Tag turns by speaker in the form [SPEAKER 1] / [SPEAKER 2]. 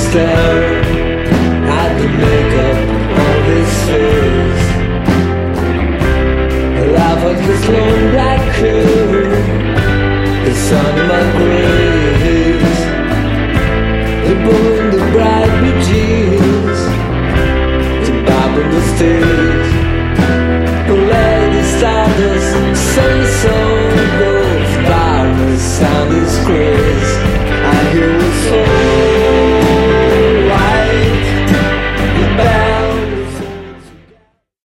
[SPEAKER 1] stare at the makeup on his face. I laugh at his long black crew, the sun in my graves, the bull in the bright blue jeans, the bob in the stairs.